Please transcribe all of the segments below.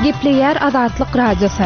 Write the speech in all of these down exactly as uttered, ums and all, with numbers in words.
Gepleyer Azatlyk Radiosu.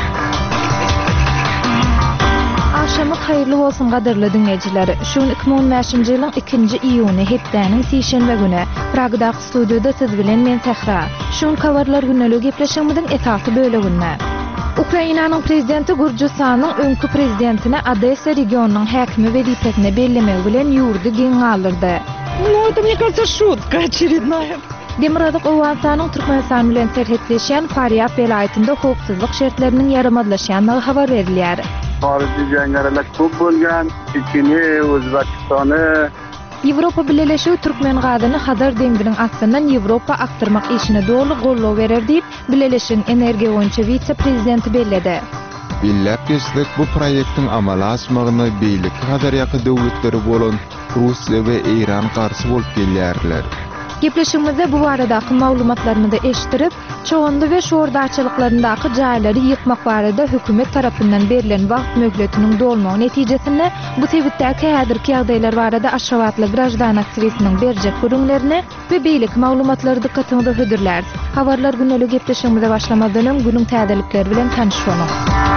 Akşamı hayırlı olsun gaderli dinleyiciler. Şun iki bin on beşinji ýylyň ikinji iýuny hepdeniň sişenbe güni Pragda studioda siz bilen men Tehra. Şun kawarlar günnelik gepleşigimiziň esasy böleginde. Ukrainanyň prezidenti Gürjistanyň öňkü prezidentine Odessa regionunyň häkimi wezipesine bellemek bilen ýurdy giň galdyrdy. Ну, это, мне кажется, шутка очередная. Demiradyk Owastanyň Türkmenistan bilen serhetleşen Faryab welaýetinde howpsuzlyk şertleriniň ýaramazlaşýanyny habar berilýär. Harici jangaralar köp bolgan, Çeçeni, Özbekistany. Ýewropa Birleşigi Türkmen gadyny Hazar deňdiň astyndan Ýewropa aktyrmak işine dolu gollaw berer diýip Birleşigiň energiýa boýunça vitse-prezidenti belledi. Billep geçdik bu proýektiň amala aşmagyna beýlik Hazar ýaky döwletleri bolan Russiýa we Iran garşy bolup gelýärler. Gepleşigimizde bu baradaky maglumatlaryny da eşitirip, çoğundy we şoğurdaçylyklaryndaky jaýlary ýykmak barada hökümet tarapyndan berilen wagt möhletiniň dolmagy netijesinde bu sebäpdäki häzirki ýagdaýlar barada aşgabatly graždan aktivistiniň berjek görüňlerini we beýlik maglumatlary dikkatiňizde hödürler. Habarlar günnelik gepleşigimize başlamadan öň günüň täzelikleri bilen tanışmalyk.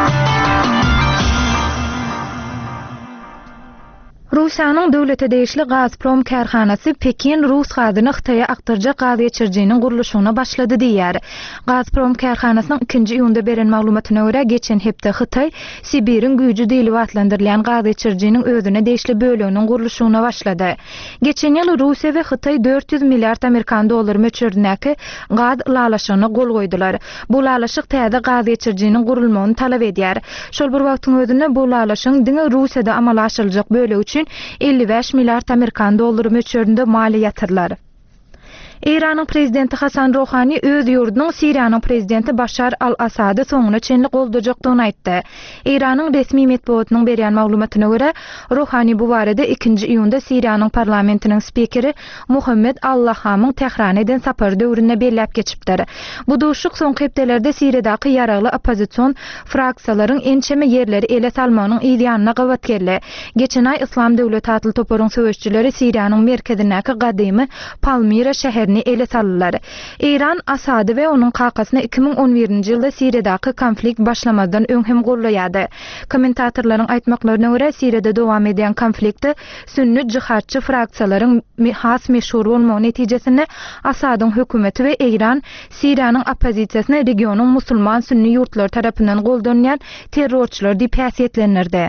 Russiýanyň döwlete degişli Gazprom karhanasy Pekin Rus gazyny Hytaýa aktyrjak gaz geçirjiginiň guruluşyna başlady diýär. Gazprom karhanasynyň ikinji iýunda beren maglumatyna görä geçen hepde Hytaý Sibiriň güýji diýilip atlandyrylýan gaz geçirjiginiň özüne degişli bölüginiň guruluşyna başlady. Geçen ýyl Russiýa we Hytaý dört yüz milliard Amerikan dollary möçürdäki gaz lalaşygyna gol goýdular. Bu lalaşyk täze gaz geçirjiginiň gurulmagyny talap edýär. Şol bir wagtyň özünde bu lalaşygyň diňe Russiýada amala aşyryljak bölegi üçin elli beş milliard Amerikan dollary möçüründe maliýe ýatyrlar. Iranyň prezidenti Hasan Rohani öz ýurdunyň Siriýanyň prezidenti Başar al-Asady soňuna çenli goldajakdygyny aýtdy. Iranyň resmi medeniýetining berýän maglumatyna görä, Rohani bu barada ikinji iýunda Siriýanyň parlamentiniň spikeri Muhammed Allahamyň Tehraneden sapar döwrüne bellep geçipdir. Bu duşuk soňky hepdelerde Siriýadaky ýaragly opozisiýon fraksiyalaryň ençeme ýerleri ele salmagynyň ideýanyna gawat geldi. Geçen aý Islam döwleti atly toparyň söwüşçüleri Siriýanyň merkezindäki gadymy Palmira şäherini ele saldylar. İran Asady we onuň kakasyna iki bin on birinji ýylda Siriýadaky konflikt başlamadan öňhem gollaýady. Kommentatorlaryň aýtmaklaryna görä Siriýada dowam eden konfliktde sünni jihatçy fraksiyalaryň has meşhur bolmagy netijesinde Asadyň hökümeti we İran Siriýanyň opozisiýasyny regionyň musulman sünni ýurtlary tarapyndan goldanýan terrorçylar diýip häsiýetlendirdi.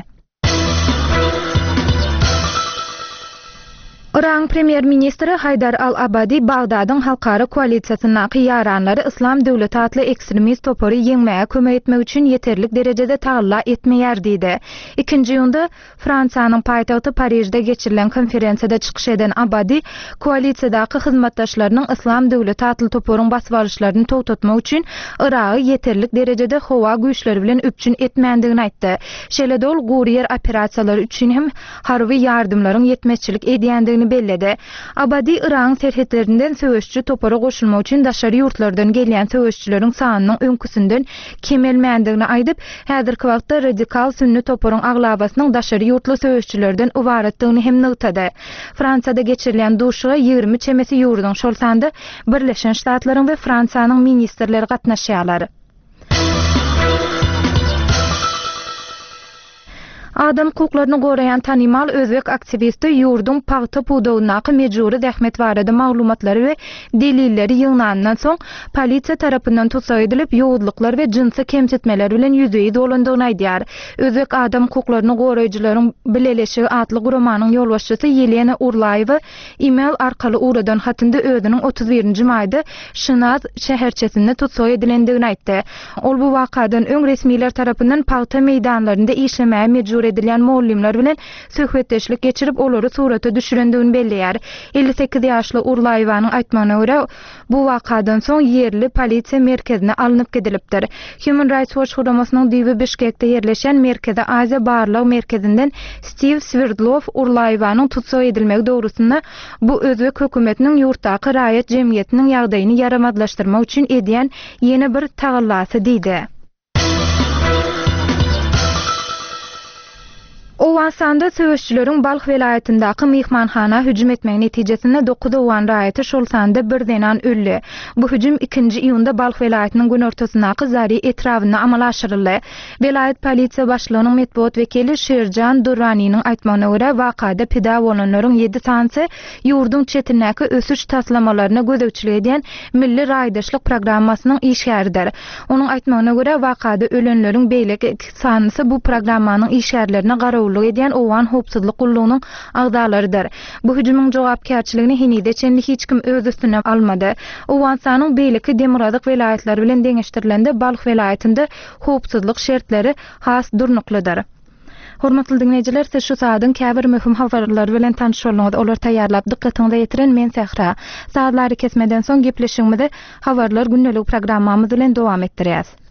Iran Premier Ministri Haydar al-Abadi Bagdadyň halkara koalisiýasynyň ýaranlary Islam döwleti atly ekstremist topary ýeňmäge kömek etmek üçin ýeterlik derejede taýla etmeýär diýdi. İkinji ýunda Fransiýanyň paýtagty Parijde geçirilen konferensiýada çykyş eden Abadi koalisiýadaky hyzmatdaşlarynyň Islam döwleti atly toparyň basyp alýşlaryny togtatmak üçin Iragy ýeterlik derejede howa güýçleri bilen öpçün etmändigini aýtdy. Şeledol guriýer operasiýalary üçin hem harby ýardymlaryň ýetmezçilik edýändigini belledi. Abadi Iran serhetlerinden söwüşçü topara goşulmak üçin daşary ýurtlardan gelýän söwüşçüleriň sanynyň öňküsünden kemelmändigini aýdyp, häzirki wagtda radikal sünni toparyň aglabasynyň daşary ýurtly söwüşçülerden ibaretdigini hem nygtady. Fransiýada geçirilen duşuga ýygrimi çemesi ýurdun şol sanda Birleşen Ştatlaryň we Fransiýanyň ministrleri gatnaşýarlar. Adam hukuklaryny gorayan tanymal özbek aktivisti ýurdun paýta pudawynaky mejburi zähmet barada maglumatlary we delilleri ýygnandan soň polisiýa tarapyndan tutsak edilip ýowudlyklar we jinsy kemsitmeler bilen ýüzeýi dolandygyny aýdýar. Özbek adam hukuklaryny goraýjylaryň bileleşigi atly guramanyň ýolbaşçysy Yelena Urlaýewa e-mail arkaly uradan hatynda özüniň otuz birinji maýda Şynaz şäherçesinde tutsak edilendigini aýtdy. Ol bu wakadan öň resmiler tarapyndan paýta meýdanlarynda işlemäge mejbur edilen muallimler bilen söhbetdeşlik geçirip olary surata düşürendigini belleýär. elli sekiz ýaşly Urlaýewanyň aýtmagyna görä, bu wakadan soň yerli polisiýa merkezine alınıp gedilipdir. Human Rights Watch guramasynyň diýbi Bişkekde ýerleşen Merkezi Aziýa barlyk merkezinden Steve Sverdlov Urlaýewanyň tutsak edilmegi dogrusynda bu özbek hökümetiniň ýurtdaky raýat jemgyýetiniň ýagdaýyny ýaramadlaşdyrmak üçin edýän ýene bir tagallasy diýdi. Owansanda söwüşçüleriň Balx welaýatyndaky mehmanhana hüjüm etmegi netijesinde dokuz owan raýaty şol sanda birdenan öldi. Bu hüjüm ikinji iýunda Balx welaýatynyň günortasyndaky Zari etrawyna amala aşyryldy. Welaýat polisiýa başlygynyň medpuat wekili Şerjan Durranynyň aýtmagyna görä wakada pida bolanlaryň ýedi sansy ýurdun çetinäki ösüş taslamalaryna gözegçilik eden milli raýdaşlyk programmasynyň işgäridir. Onuň aýtmagyna görä wakada ölenleriň beýleki iki sansy bu programmanyň işgärlerine garawlyk eden owan hopsuzlyk gullugynyň agdalarıdyr. Bu hüjümüň jogapkärçiligini henide çenli hiç kim öz üstüne almady. Owansanyň beýleki demokratik welaýatlary bilen deňeşdirilende Balx welaýatynda hopsuzlyk şertleri has durnuklydyr. Hormatly dinleýijiler, siz şu saýdyň käbir möhüm habarlary bilen tanışýarlyňyz. Olar taýýarlap dikkatiňizi ýetiren men Sähra. Saýtlary kesmeden soň gepleşigimizi habarlar günnelik programmamyz bilen dowam etdirýäs.